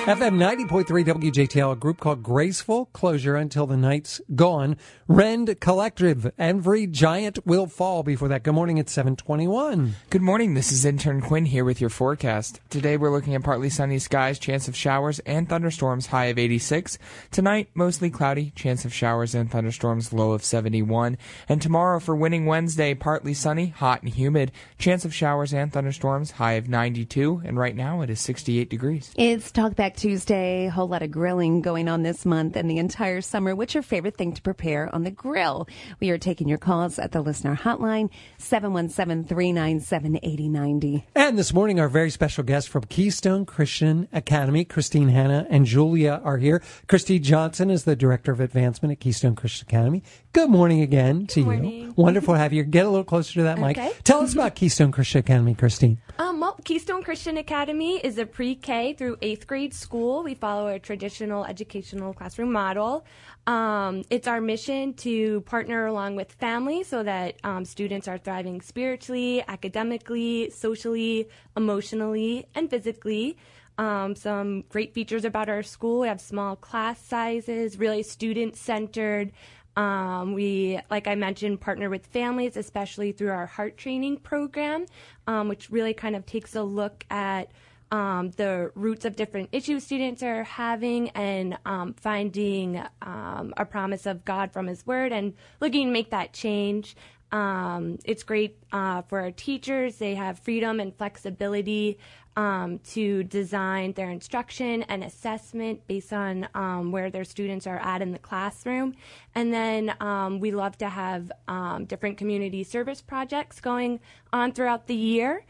FM 90.3 WJTL, a group called Graceful Closure Until the Night's Gone. Rend Collective, Every Giant Will Fall. Before that, good morning, it's 7:21. Good morning, this is intern Quinn here with your forecast. Today we're looking at partly sunny skies, chance of showers and thunderstorms, high of 86. Tonight, mostly cloudy, chance of showers and thunderstorms, low of 71. And tomorrow for Winning Wednesday, partly sunny, hot and humid, chance of showers and thunderstorms, high of 92. And right now it is 68 degrees. It's Talkback Tuesday, a whole lot of grilling going on this month and the entire summer. What's your favorite thing to prepare on the grill? We are taking your calls at the listener hotline, 717-397-8090. And this morning, our very special guests from Keystone Christian Academy, Christine Hanna and Julia, are here. Christy Johnson is the Director of Advancement at Keystone Christian Academy. Good morning again to you. Wonderful to have you. Get a little closer to that mic. Okay. Tell us about Keystone Christian Academy, Christine. Well, Keystone Christian Academy is a pre-K through 8th grade school. We follow a traditional educational classroom model. It's our mission to partner along with families so that students are thriving spiritually, academically, socially, emotionally, and physically. Some great features about our school. We have small class sizes, really student-centered. We, like I mentioned, partner with families, especially through our heart training program, which really kind of takes a look at the roots of different issues students are having and finding a promise of God from His Word and looking to make that change. It's great for our teachers. They have freedom and flexibility to design their instruction and assessment based on where their students are at in the classroom. And then we love to have different community service projects going on throughout the year.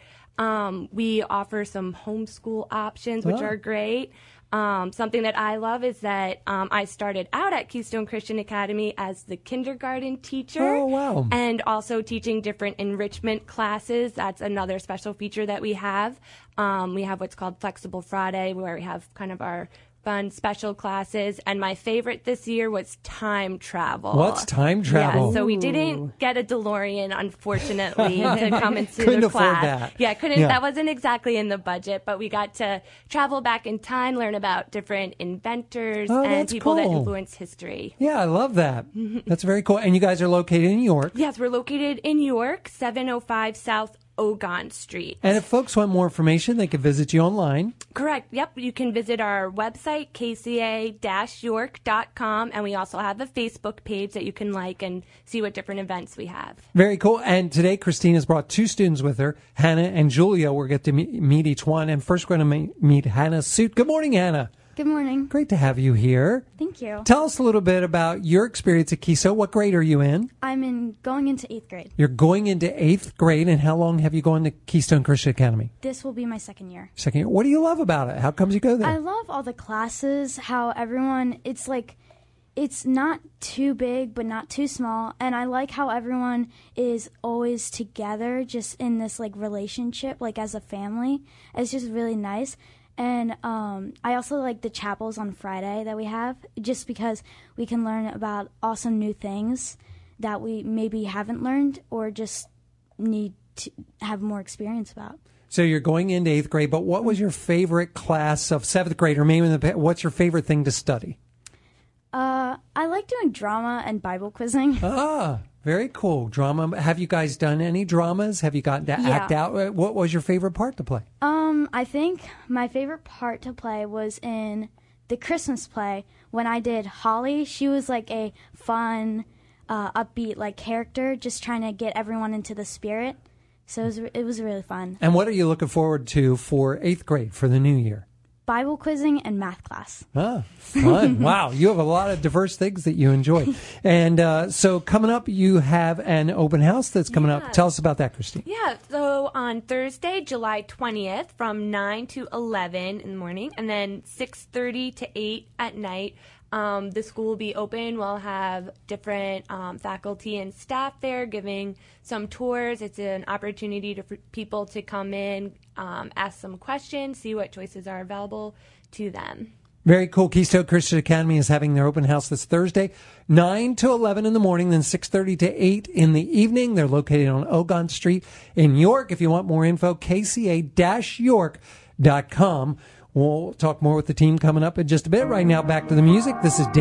We offer some homeschool options, which are great. Something that I love is that I started out at Keystone Christian Academy as the kindergarten teacher. Oh, wow. And also teaching different enrichment classes. That's another special feature that we have. We have what's called Flexible Friday, where we have kind of our fun special classes. And my favorite this year was time travel. What's time travel? Yeah, so we didn't get a DeLorean, unfortunately, to come into Couldn't the afford class. that. Yeah, couldn't. Yeah. That wasn't exactly in the budget, but we got to travel back in time, learn about different inventors Oh, and that's people that cool. influenced history. Yeah, I love that. That's very cool. And you guys are located in New York. Yes, we're located in York, 705 South Ogon Street. And if folks want more information, they can visit you online. Correct. Yep. You can visit our website, kca-york.com, and we also have a Facebook page that you can like and see what different events we have. Very cool. And today, Christine has brought two students with her, Hannah and Julia. We'll get to meet each one. And first, we're going to meet Hannah Suit. Good morning, Hannah. Good morning. Great to have you here. Thank you. Tell us a little bit about your experience at Keystone. What grade are you in? I'm going into 8th grade. You're going into 8th grade. And how long have you gone to Keystone Christian Academy? This will be my second year. Second year. What do you love about it? How comes you go there? I love all the classes, how everyone, it's not too big, but not too small. And I like how everyone is always together, just in this relationship, as a family. It's just really nice. And I also like the chapels on Friday that we have, just because we can learn about awesome new things that we maybe haven't learned or just need to have more experience about. So you're going into 8th grade, but what was your favorite class of 7th grade, or maybe what's your favorite thing to study? I like doing drama and Bible quizzing. Ah, very cool. Drama. Have you guys done any dramas? Have you gotten to act out? What was your favorite part to play? I think my favorite part to play was in the Christmas play when I did Holly. She was a fun, upbeat character, just trying to get everyone into the spirit. So it was really fun. And what are you looking forward to for 8th grade for the new year? Bible quizzing and math class. Ah, fun. Wow. You have a lot of diverse things that you enjoy. And so coming up, you have an open house that's coming up. Tell us about that, Christine. Yeah, so on Thursday, July 20th, from 9 to 11 in the morning, and then 6:30 to 8 at night, the school will be open. We'll have different faculty and staff there giving some tours. It's an opportunity for people to come in, ask some questions, see what choices are available to them. Very cool. Keystone Christian Academy is having their open house this Thursday, 9 to 11 in the morning, then 6:30 to 8 in the evening. They're located on Ogon Street in York. If you want more info, kca-york.com. We'll talk more with the team coming up in just a bit. Right now, back to the music. This is